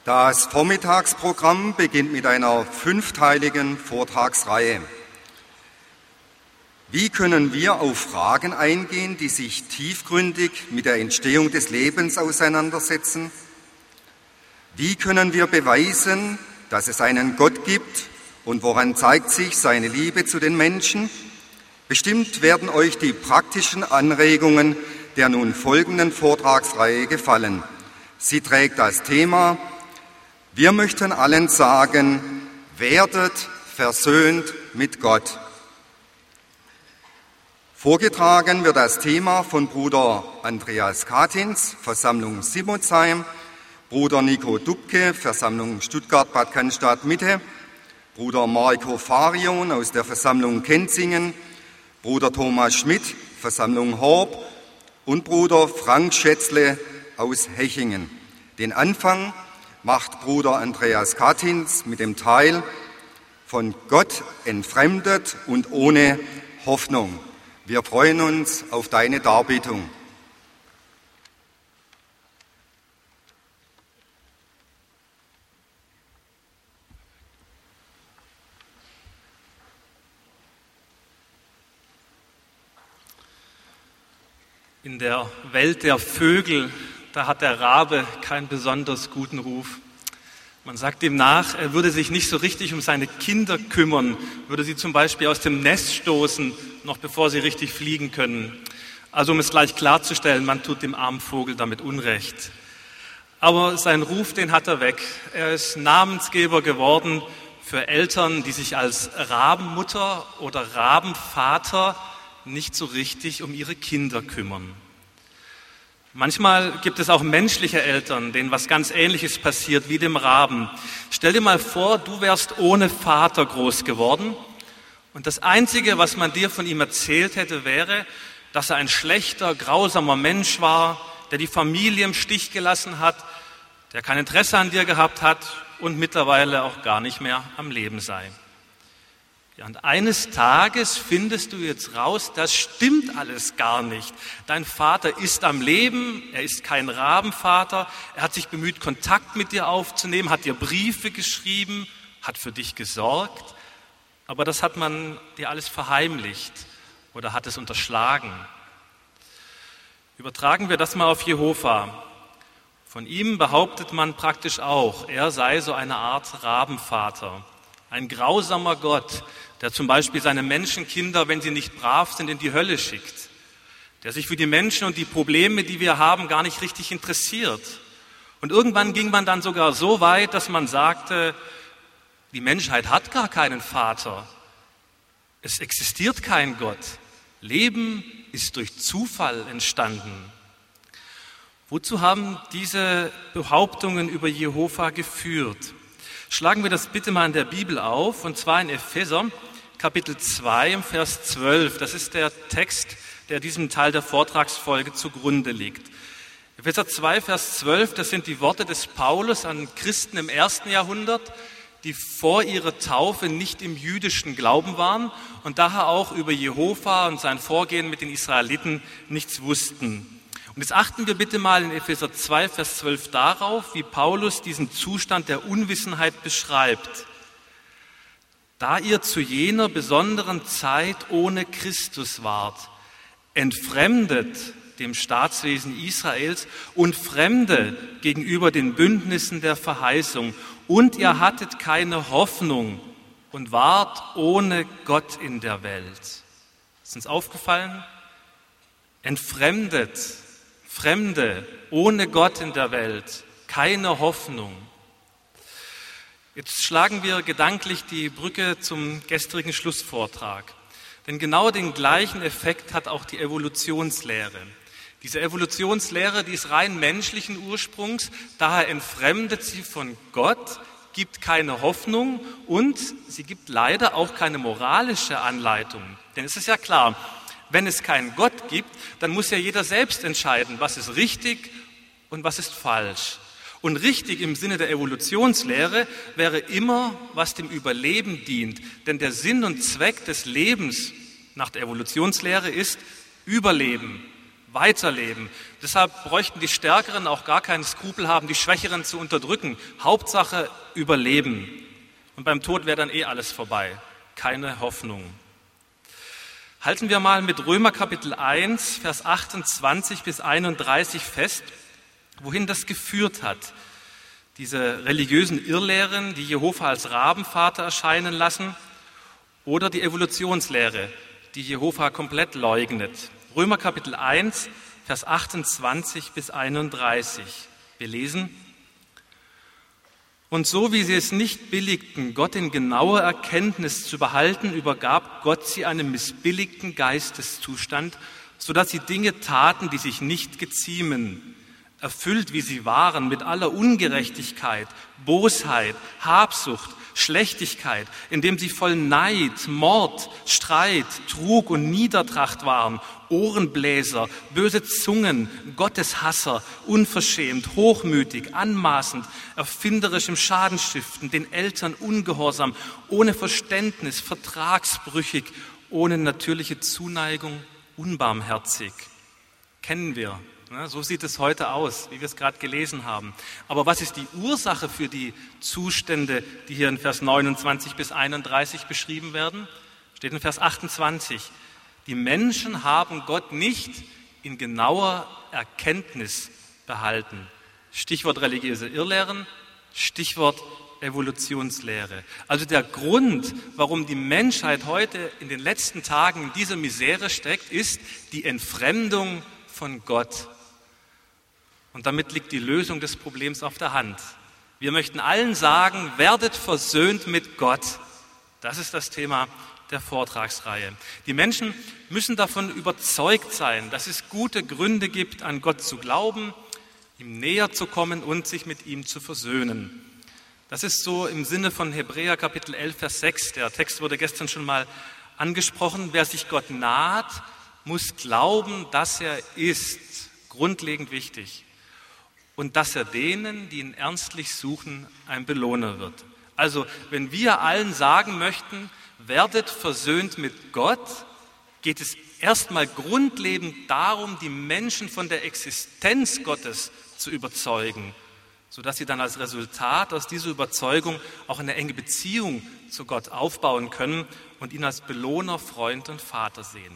Das Vormittagsprogramm beginnt mit einer 5-teiligen Vortragsreihe. Wie können wir auf Fragen eingehen, die sich tiefgründig mit der Entstehung des Lebens auseinandersetzen? Wie können wir beweisen, dass es einen Gott gibt und woran zeigt sich seine Liebe zu den Menschen? Bestimmt werden euch die praktischen Anregungen der nun folgenden Vortragsreihe gefallen. Sie trägt das Thema: Wir möchten allen sagen, werdet versöhnt mit Gott. Vorgetragen wird das Thema von Bruder Andreas Katins, Versammlung Simmonsheim, Bruder Nico Dubke, Versammlung Stuttgart-Bad Cannstatt-Mitte, Bruder Marco Farion aus der Versammlung Kenzingen, Bruder Thomas Schmidt, Versammlung Horb und Bruder Frank Schätzle aus Hechingen. Den Anfang macht Bruder Andreas Katins mit dem Teil von Gott entfremdet und ohne Hoffnung. Wir freuen uns auf deine Darbietung. In der Welt der Vögel, da hat der Rabe keinen besonders guten Ruf. Man sagt ihm nach, er würde sich nicht so richtig um seine Kinder kümmern, würde sie zum Beispiel aus dem Nest stoßen, noch bevor sie richtig fliegen können. Also um es gleich klarzustellen, man tut dem armen Vogel damit Unrecht. Aber seinen Ruf, den hat er weg. Er ist Namensgeber geworden für Eltern, die sich als Rabenmutter oder Rabenvater nicht so richtig um ihre Kinder kümmern. Manchmal gibt es auch menschliche Eltern, denen was ganz Ähnliches passiert wie dem Raben. Stell dir mal vor, du wärst ohne Vater groß geworden und das Einzige, was man dir von ihm erzählt hätte, wäre, dass er ein schlechter, grausamer Mensch war, der die Familie im Stich gelassen hat, der kein Interesse an dir gehabt hat und mittlerweile auch gar nicht mehr am Leben sei. Ja, und eines Tages findest du jetzt raus, das stimmt alles gar nicht. Dein Vater ist am Leben, er ist kein Rabenvater, er hat sich bemüht, Kontakt mit dir aufzunehmen, hat dir Briefe geschrieben, hat für dich gesorgt, aber das hat man dir alles verheimlicht oder hat es unterschlagen. Übertragen wir das mal auf Jehova. Von ihm behauptet man praktisch auch, er sei so eine Art Rabenvater. Ein grausamer Gott, der zum Beispiel seine Menschenkinder, wenn sie nicht brav sind, in die Hölle schickt. Der sich für die Menschen und die Probleme, die wir haben, gar nicht richtig interessiert. Und irgendwann ging man dann sogar so weit, dass man sagte, die Menschheit hat gar keinen Vater. Es existiert kein Gott. Leben ist durch Zufall entstanden. Wozu haben diese Behauptungen über Jehova geführt? Schlagen wir das bitte mal in der Bibel auf, und zwar in Epheser, Kapitel 2, im Vers 12. Das ist der Text, der diesem Teil der Vortragsfolge zugrunde liegt. Epheser 2, Vers 12, das sind die Worte des Paulus an Christen im 1. Jahrhundert, die vor ihrer Taufe nicht im jüdischen Glauben waren und daher auch über Jehova und sein Vorgehen mit den Israeliten nichts wussten. Und jetzt achten wir bitte mal in Epheser 2, Vers 12 darauf, wie Paulus diesen Zustand der Unwissenheit beschreibt. Da ihr zu jener besonderen Zeit ohne Christus wart, entfremdet dem Staatswesen Israels und Fremde gegenüber den Bündnissen der Verheißung, und ihr hattet keine Hoffnung und wart ohne Gott in der Welt. Ist uns aufgefallen? Entfremdet. Fremde, ohne Gott in der Welt, keine Hoffnung. Jetzt schlagen wir gedanklich die Brücke zum gestrigen Schlussvortrag. Denn genau den gleichen Effekt hat auch die Evolutionslehre. Diese Evolutionslehre, die ist rein menschlichen Ursprungs, daher entfremdet sie von Gott, gibt keine Hoffnung und sie gibt leider auch keine moralische Anleitung. Denn es ist ja klar, wenn es keinen Gott gibt, dann muss ja jeder selbst entscheiden, was ist richtig und was ist falsch. Und richtig im Sinne der Evolutionslehre wäre immer, was dem Überleben dient. Denn der Sinn und Zweck des Lebens nach der Evolutionslehre ist Überleben, weiterleben. Deshalb bräuchten die Stärkeren auch gar keinen Skrupel haben, die Schwächeren zu unterdrücken. Hauptsache überleben. Und beim Tod wäre dann alles vorbei. Keine Hoffnung. Halten wir mal mit Römer Kapitel 1, Vers 28 bis 31 fest, wohin das geführt hat. Diese religiösen Irrlehren, die Jehova als Rabenvater erscheinen lassen, oder die Evolutionslehre, die Jehova komplett leugnet. Römer Kapitel 1, Vers 28 bis 31. Wir lesen: Und so wie sie es nicht billigten, Gott in genauer Erkenntnis zu behalten, übergab Gott sie einem missbilligten Geisteszustand, sodass sie Dinge taten, die sich nicht geziemen. Erfüllt, wie sie waren, mit aller Ungerechtigkeit, Bosheit, Habsucht, Schlechtigkeit, indem sie voll Neid, Mord, Streit, Trug und Niedertracht waren, Ohrenbläser, böse Zungen, Gotteshasser, unverschämt, hochmütig, anmaßend, erfinderisch im Schadenstiften, den Eltern ungehorsam, ohne Verständnis, vertragsbrüchig, ohne natürliche Zuneigung, unbarmherzig. Kennen wir. So sieht es heute aus, wie wir es gerade gelesen haben. Aber was ist die Ursache für die Zustände, die hier in Vers 29 bis 31 beschrieben werden? Steht in Vers 28. Die Menschen haben Gott nicht in genauer Erkenntnis behalten. Stichwort religiöse Irrlehren, Stichwort Evolutionslehre. Also der Grund, warum die Menschheit heute in den letzten Tagen in dieser Misere steckt, ist die Entfremdung von Gott. Und damit liegt die Lösung des Problems auf der Hand. Wir möchten allen sagen, werdet versöhnt mit Gott. Das ist das Thema der Vortragsreihe. Die Menschen müssen davon überzeugt sein, dass es gute Gründe gibt, an Gott zu glauben, ihm näher zu kommen und sich mit ihm zu versöhnen. Das ist so im Sinne von Hebräer Kapitel 11, Vers 6. Der Text wurde gestern schon mal angesprochen. Wer sich Gott naht, muss glauben, dass er ist. Grundlegend wichtig. Und dass er denen, die ihn ernstlich suchen, ein Belohner wird. Also, wenn wir allen sagen möchten, werdet versöhnt mit Gott, geht es erstmal grundlegend darum, die Menschen von der Existenz Gottes zu überzeugen, sodass sie dann als Resultat aus dieser Überzeugung auch eine enge Beziehung zu Gott aufbauen können und ihn als Belohner, Freund und Vater sehen.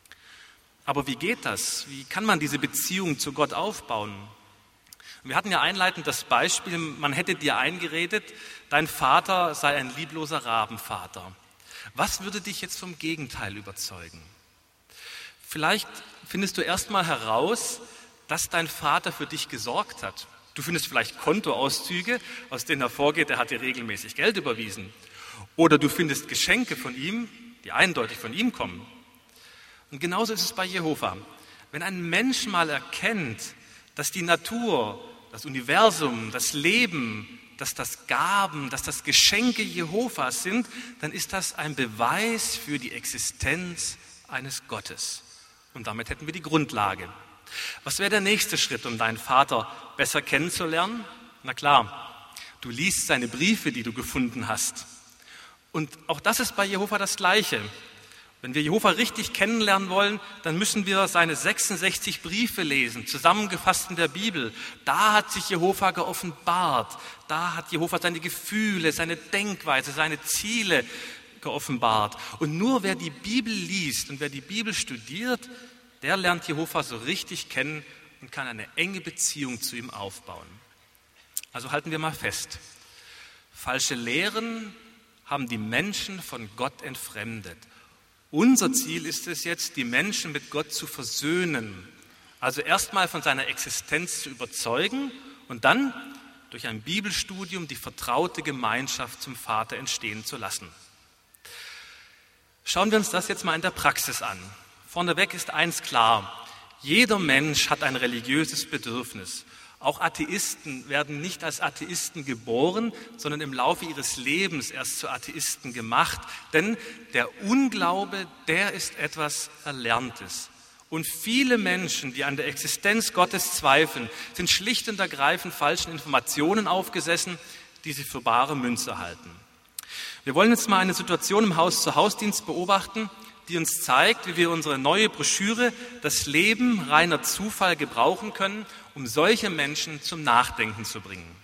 Aber wie geht das? Wie kann man diese Beziehung zu Gott aufbauen? Wir hatten ja einleitend das Beispiel, man hätte dir eingeredet, dein Vater sei ein liebloser Rabenvater. Was würde dich jetzt vom Gegenteil überzeugen? Vielleicht findest du erstmal heraus, dass dein Vater für dich gesorgt hat. Du findest vielleicht Kontoauszüge, aus denen hervorgeht, er hat dir regelmäßig Geld überwiesen. Oder du findest Geschenke von ihm, die eindeutig von ihm kommen. Und genauso ist es bei Jehova. Wenn ein Mensch mal erkennt, dass die Natur, das Universum, das Leben, dass das Gaben, dass das Geschenke Jehovas sind, dann ist das ein Beweis für die Existenz eines Gottes. Und damit hätten wir die Grundlage. Was wäre der nächste Schritt, um deinen Vater besser kennenzulernen? Na klar, du liest seine Briefe, die du gefunden hast. Und auch das ist bei Jehova das Gleiche. Wenn wir Jehova richtig kennenlernen wollen, dann müssen wir seine 66 Briefe lesen, zusammengefasst in der Bibel. Da hat sich Jehova geoffenbart. Da hat Jehova seine Gefühle, seine Denkweise, seine Ziele geoffenbart. Und nur wer die Bibel liest und wer die Bibel studiert, der lernt Jehova so richtig kennen und kann eine enge Beziehung zu ihm aufbauen. Also halten wir mal fest. Falsche Lehren haben die Menschen von Gott entfremdet. Unser Ziel ist es jetzt, die Menschen mit Gott zu versöhnen. Also erstmal von seiner Existenz zu überzeugen und dann durch ein Bibelstudium die vertraute Gemeinschaft zum Vater entstehen zu lassen. Schauen wir uns das jetzt mal in der Praxis an. Vorneweg ist eins klar: Jeder Mensch hat ein religiöses Bedürfnis. Auch Atheisten werden nicht als Atheisten geboren, sondern im Laufe ihres Lebens erst zu Atheisten gemacht. Denn der Unglaube, der ist etwas Erlerntes. Und viele Menschen, die an der Existenz Gottes zweifeln, sind schlicht und ergreifend falschen Informationen aufgesessen, die sie für bare Münze halten. Wir wollen jetzt mal eine Situation im Haus-zu-Haus-Dienst beobachten, die uns zeigt, wie wir unsere neue Broschüre Das Leben reiner Zufall gebrauchen können, um solche Menschen zum Nachdenken zu bringen.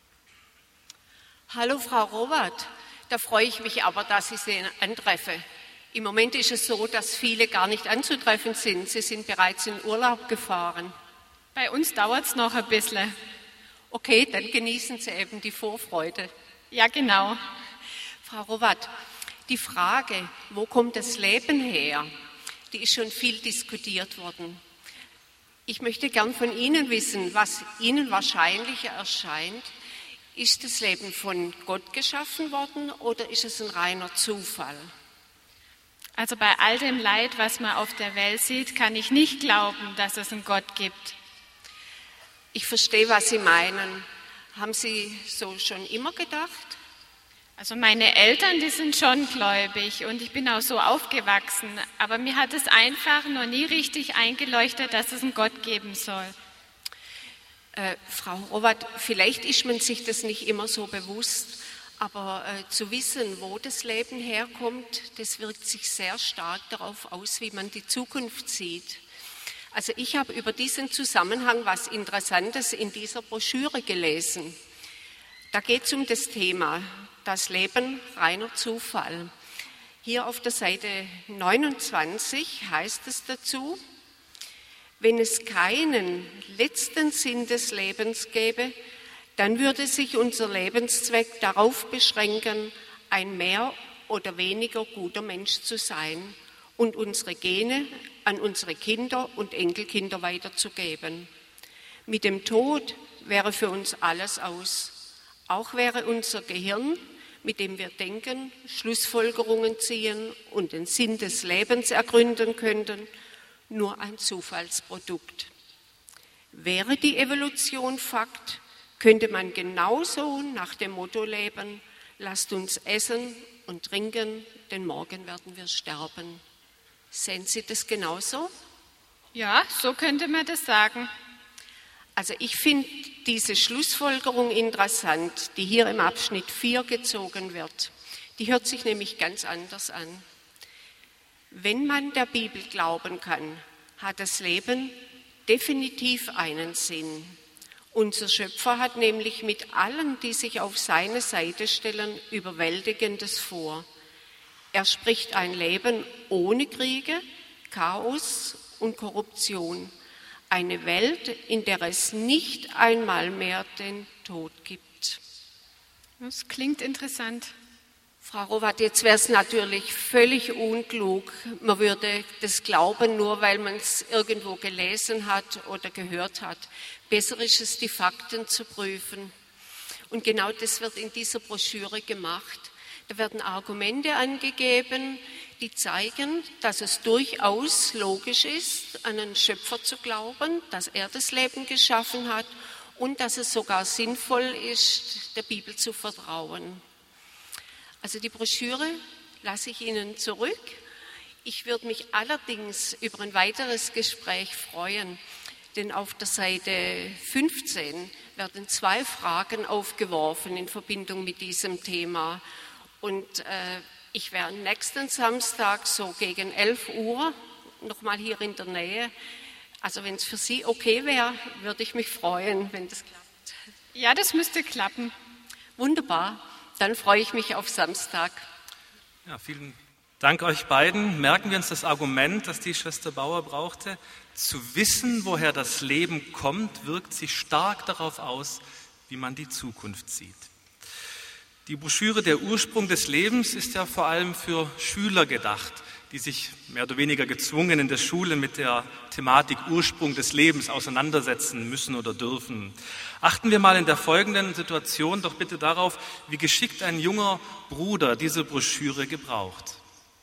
Hallo Frau Robert, da freue ich mich aber, dass ich Sie antreffe. Im Moment ist es so, dass viele gar nicht anzutreffen sind. Sie sind bereits in Urlaub gefahren. Bei uns dauert es noch ein bisschen. Okay, dann genießen Sie eben die Vorfreude. Ja, genau. Frau Robert, die Frage, wo kommt das Leben her, die ist schon viel diskutiert worden. Ich möchte gern von Ihnen wissen, was Ihnen wahrscheinlicher erscheint. Ist das Leben von Gott geschaffen worden oder ist es ein reiner Zufall? Also bei all dem Leid, was man auf der Welt sieht, kann ich nicht glauben, dass es einen Gott gibt. Ich verstehe, was Sie meinen. Haben Sie so schon immer gedacht? Also meine Eltern, die sind schon gläubig und ich bin auch so aufgewachsen, aber mir hat es einfach noch nie richtig eingeleuchtet, dass es einen Gott geben soll. Frau Robert, vielleicht ist man sich das nicht immer so bewusst, aber zu wissen, wo das Leben herkommt, das wirkt sich sehr stark darauf aus, wie man die Zukunft sieht. Also ich habe über diesen Zusammenhang was Interessantes in dieser Broschüre gelesen. Da geht es um das Thema, das Leben reiner Zufall. Hier auf der Seite 29 heißt es dazu: Wenn es keinen letzten Sinn des Lebens gäbe, dann würde sich unser Lebenszweck darauf beschränken, ein mehr oder weniger guter Mensch zu sein und unsere Gene an unsere Kinder und Enkelkinder weiterzugeben. Mit dem Tod wäre für uns alles aus. Auch wäre unser Gehirn, mit dem wir denken, Schlussfolgerungen ziehen und den Sinn des Lebens ergründen könnten, nur ein Zufallsprodukt. Wäre die Evolution Fakt, könnte man genauso nach dem Motto leben: Lasst uns essen und trinken, denn morgen werden wir sterben. Sehen Sie das genauso? Ja, so könnte man das sagen. Also ich finde diese Schlussfolgerung interessant, die hier im Abschnitt 4 gezogen wird. Die hört sich nämlich ganz anders an. Wenn man der Bibel glauben kann, hat das Leben definitiv einen Sinn. Unser Schöpfer hat nämlich mit allen, die sich auf seine Seite stellen, Überwältigendes vor. Er spricht ein Leben ohne Kriege, Chaos und Korruption. Eine Welt, in der es nicht einmal mehr den Tod gibt. Das klingt interessant. Frau Robert, jetzt wäre es natürlich völlig unklug, man würde das glauben, nur weil man es irgendwo gelesen hat oder gehört hat. Besser ist es, die Fakten zu prüfen. Und genau das wird in dieser Broschüre gemacht. Da werden Argumente angegeben, die zeigen, dass es durchaus logisch ist, an einen Schöpfer zu glauben, dass er das Leben geschaffen hat und dass es sogar sinnvoll ist, der Bibel zu vertrauen. Also die Broschüre lasse ich Ihnen zurück. Ich würde mich allerdings über ein weiteres Gespräch freuen, denn auf der Seite 15 werden 2 Fragen aufgeworfen in Verbindung mit diesem Thema. Und ich wäre nächsten Samstag so gegen 11 Uhr nochmal hier in der Nähe. Also wenn es für Sie okay wäre, würde ich mich freuen, wenn das klappt. Ja, das müsste klappen. Wunderbar, dann freue ich mich auf Samstag. Ja, vielen Dank euch beiden. Merken wir uns das Argument, das die Schwester Bauer brauchte. Zu wissen, woher das Leben kommt, wirkt sich stark darauf aus, wie man die Zukunft sieht. Die Broschüre Der Ursprung des Lebens ist ja vor allem für Schüler gedacht, die sich mehr oder weniger gezwungen in der Schule mit der Thematik Ursprung des Lebens auseinandersetzen müssen oder dürfen. Achten wir mal in der folgenden Situation doch bitte darauf, wie geschickt ein junger Bruder diese Broschüre gebraucht.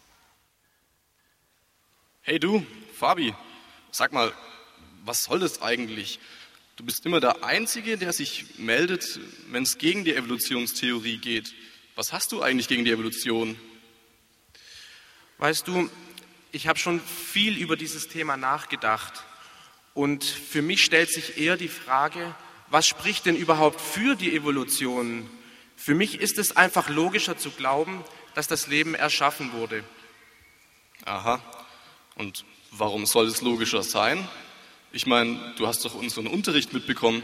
Hey du, Fabi, sag mal, was soll das eigentlich? Du bist immer der Einzige, der sich meldet, wenn es gegen die Evolutionstheorie geht. Was hast du eigentlich gegen die Evolution? Weißt du, ich habe schon viel über dieses Thema nachgedacht und für mich stellt sich eher die Frage, was spricht denn überhaupt für die Evolution? Für mich ist es einfach logischer zu glauben, dass das Leben erschaffen wurde. Aha. Und warum soll es logischer sein? Ich meine, du hast doch unseren Unterricht mitbekommen.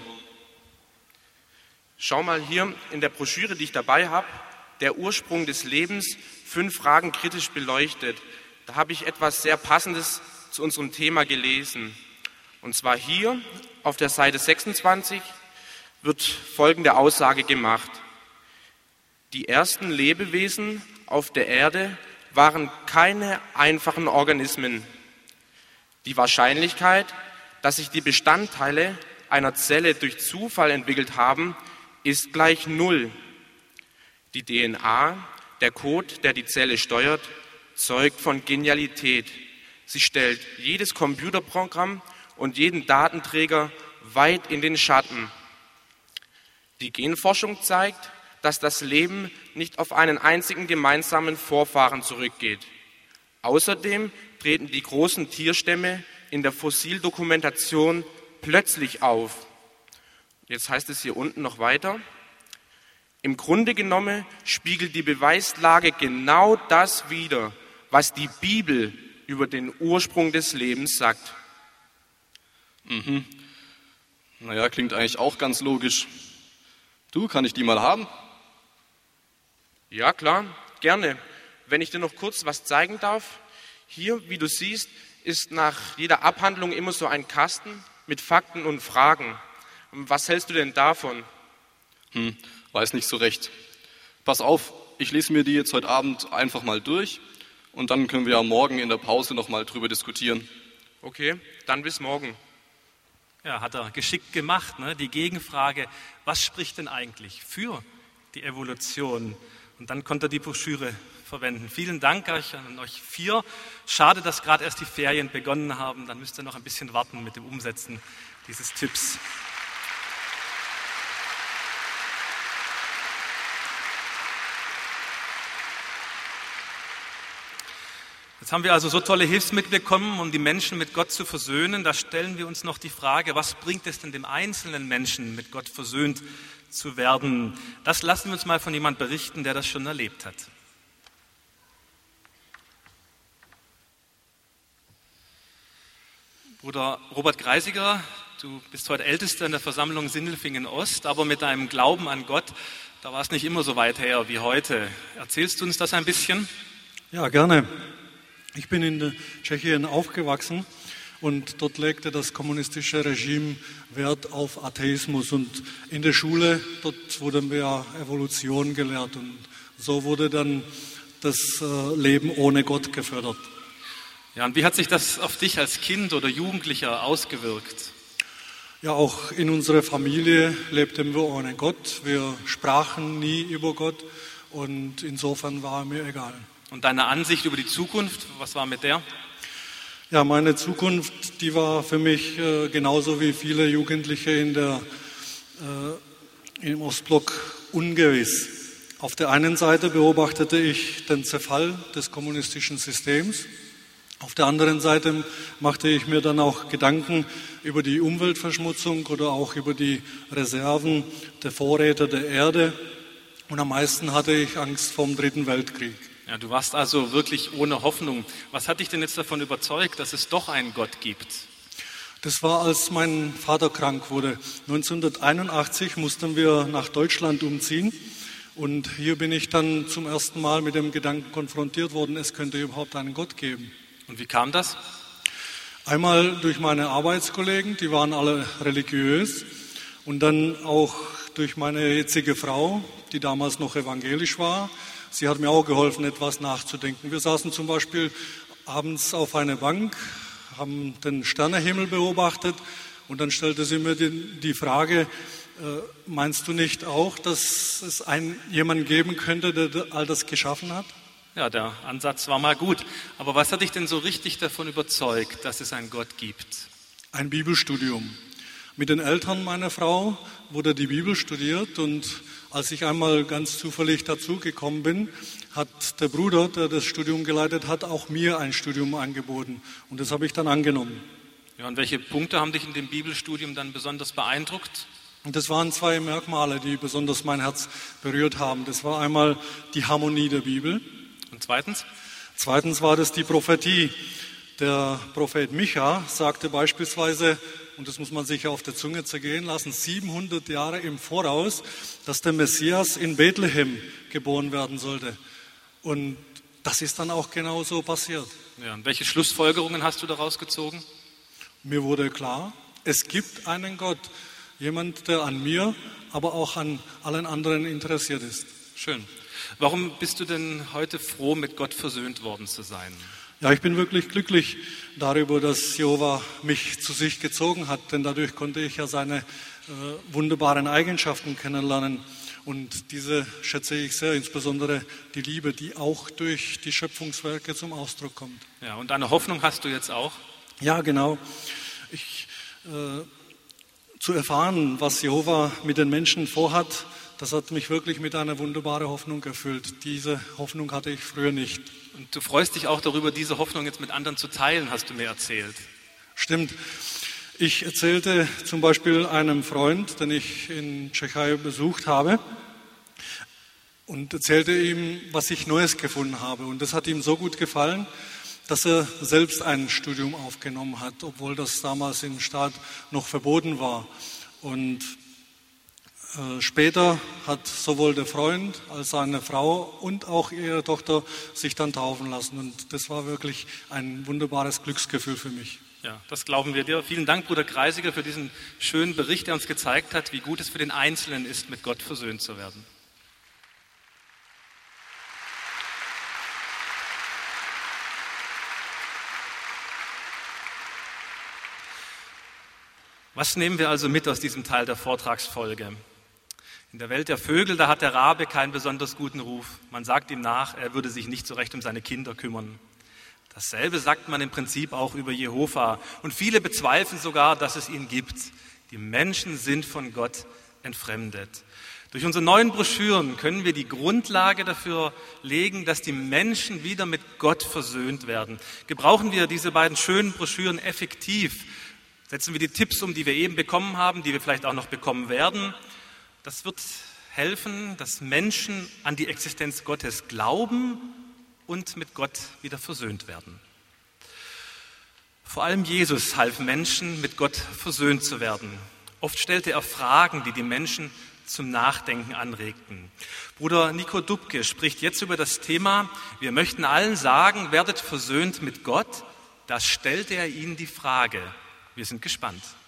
Schau mal hier in der Broschüre, die ich dabei habe, der Ursprung des Lebens, 5 Fragen kritisch beleuchtet. Da habe ich etwas sehr Passendes zu unserem Thema gelesen. Und zwar hier auf der Seite 26 wird folgende Aussage gemacht. Die ersten Lebewesen auf der Erde waren keine einfachen Organismen. Die Wahrscheinlichkeit, dass sich die Bestandteile einer Zelle durch Zufall entwickelt haben, ist gleich 0. Die DNA, der Code, der die Zelle steuert, zeugt von Genialität. Sie stellt jedes Computerprogramm und jeden Datenträger weit in den Schatten. Die Genforschung zeigt, dass das Leben nicht auf einen einzigen gemeinsamen Vorfahren zurückgeht. Außerdem treten die großen Tierstämme in der Fossildokumentation plötzlich auf. Jetzt heißt es hier unten noch weiter. Im Grunde genommen spiegelt die Beweislage genau das wider, was die Bibel über den Ursprung des Lebens sagt. Naja, klingt eigentlich auch ganz logisch. Du, kann ich die mal haben? Ja, klar, gerne. Wenn ich dir noch kurz was zeigen darf. Hier, wie du siehst, ist nach jeder Abhandlung immer so ein Kasten mit Fakten und Fragen. Was hältst du denn davon? Weiß nicht so recht. Pass auf, ich lese mir die jetzt heute Abend einfach mal durch und dann können wir ja morgen in der Pause nochmal drüber diskutieren. Okay, dann bis morgen. Ja, hat er geschickt gemacht, ne? Die Gegenfrage, was spricht denn eigentlich für die Evolution? Und dann konnte er die Broschüre verwenden. Vielen Dank an euch 4. Schade, dass gerade erst die Ferien begonnen haben. Dann müsst ihr noch ein bisschen warten mit dem Umsetzen dieses Tipps. Jetzt haben wir also so tolle Hilfsmittel bekommen, um die Menschen mit Gott zu versöhnen. Da stellen wir uns noch die Frage, was bringt es denn dem einzelnen Menschen, mit Gott versöhnt zu werden? Das lassen wir uns mal von jemandem berichten, der das schon erlebt hat. Bruder Robert Greisiger, du bist heute Ältester in der Versammlung Sindelfingen Ost, aber mit deinem Glauben an Gott, da war es nicht immer so weit her wie heute. Erzählst du uns das ein bisschen? Ja, gerne. Ich bin in Tschechien aufgewachsen und dort legte das kommunistische Regime Wert auf Atheismus. Und in der Schule, dort wurden wir Evolution gelehrt und so wurde dann das Leben ohne Gott gefördert. Ja, und wie hat sich das auf dich als Kind oder Jugendlicher ausgewirkt? Ja, auch in unserer Familie lebten wir ohne Gott. Wir sprachen nie über Gott und insofern war mir egal. Und deine Ansicht über die Zukunft, was war mit der? Ja, meine Zukunft, die war für mich genauso wie viele Jugendliche im Ostblock ungewiss. Auf der einen Seite beobachtete ich den Zerfall des kommunistischen Systems. Auf der anderen Seite machte ich mir dann auch Gedanken über die Umweltverschmutzung oder auch über die Reserven der Vorräte der Erde. Und am meisten hatte ich Angst vor dem Dritten Weltkrieg. Ja, du warst also wirklich ohne Hoffnung. Was hat dich denn jetzt davon überzeugt, dass es doch einen Gott gibt? Das war, als mein Vater krank wurde. 1981 mussten wir nach Deutschland umziehen. Und hier bin ich dann zum ersten Mal mit dem Gedanken konfrontiert worden, es könnte überhaupt einen Gott geben. Und wie kam das? Einmal durch meine Arbeitskollegen, die waren alle religiös. Und dann auch durch meine jetzige Frau, die damals noch evangelisch war. Sie hat mir auch geholfen, etwas nachzudenken. Wir saßen zum Beispiel abends auf einer Bank, haben den Sternenhimmel beobachtet und dann stellte sie mir die Frage, meinst du nicht auch, dass es jemanden geben könnte, der all das geschaffen hat? Ja, der Ansatz war mal gut. Aber was hat dich denn so richtig davon überzeugt, dass es einen Gott gibt? Ein Bibelstudium. Mit den Eltern meiner Frau wurde die Bibel studiert und als ich einmal ganz zufällig dazugekommen bin, hat der Bruder, der das Studium geleitet hat, auch mir ein Studium angeboten. Und das habe ich dann angenommen. Ja, und welche Punkte haben dich in dem Bibelstudium dann besonders beeindruckt? Und das waren 2 Merkmale, die besonders mein Herz berührt haben. Das war einmal die Harmonie der Bibel. Und zweitens? Zweitens war das die Prophetie. Der Prophet Micha sagte beispielsweise, und das muss man sich auf der Zunge zergehen lassen, 700 Jahre im Voraus, dass der Messias in Bethlehem geboren werden sollte. Und das ist dann auch genau so passiert. Ja, und welche Schlussfolgerungen hast du daraus gezogen? Mir wurde klar, es gibt einen Gott, jemand, der an mir, aber auch an allen anderen interessiert ist. Schön. Warum bist du denn heute froh, mit Gott versöhnt worden zu sein? Ja, ich bin wirklich glücklich darüber, dass Jehova mich zu sich gezogen hat, denn dadurch konnte ich ja seine wunderbaren Eigenschaften kennenlernen. Und diese schätze ich sehr, insbesondere die Liebe, die auch durch die Schöpfungswerke zum Ausdruck kommt. Ja, und eine Hoffnung hast du jetzt auch? Ja, genau. Zu erfahren, was Jehova mit den Menschen vorhat, das hat mich wirklich mit einer wunderbaren Hoffnung erfüllt. Diese Hoffnung hatte ich früher nicht. Und du freust dich auch darüber, diese Hoffnung jetzt mit anderen zu teilen, hast du mir erzählt. Stimmt. Ich erzählte zum Beispiel einem Freund, den ich in Tschechei besucht habe, und erzählte ihm, was ich Neues gefunden habe. Und das hat ihm so gut gefallen, dass er selbst ein Studium aufgenommen hat, obwohl das damals im Staat noch verboten war. Und später hat sowohl der Freund als seine Frau und auch ihre Tochter sich dann taufen lassen. Und das war wirklich ein wunderbares Glücksgefühl für mich. Ja, das glauben wir dir. Vielen Dank, Bruder Kreisiger, für diesen schönen Bericht, der uns gezeigt hat, wie gut es für den Einzelnen ist, mit Gott versöhnt zu werden. Was nehmen wir also mit aus diesem Teil der Vortragsfolge? In der Welt der Vögel, da hat der Rabe keinen besonders guten Ruf. Man sagt ihm nach, er würde sich nicht so recht um seine Kinder kümmern. Dasselbe sagt man im Prinzip auch über Jehova. Und viele bezweifeln sogar, dass es ihn gibt. Die Menschen sind von Gott entfremdet. Durch unsere neuen Broschüren können wir die Grundlage dafür legen, dass die Menschen wieder mit Gott versöhnt werden. Gebrauchen wir diese beiden schönen Broschüren effektiv. Setzen wir die Tipps um, die wir eben bekommen haben, die wir vielleicht auch noch bekommen werden. Das wird helfen, dass Menschen an die Existenz Gottes glauben und mit Gott wieder versöhnt werden. Vor allem Jesus half Menschen, mit Gott versöhnt zu werden. Oft stellte er Fragen, die die Menschen zum Nachdenken anregten. Bruder Nico Dubke spricht jetzt über das Thema: Wir möchten allen sagen, werdet versöhnt mit Gott. Da stellte er ihnen die Frage. Wir sind gespannt.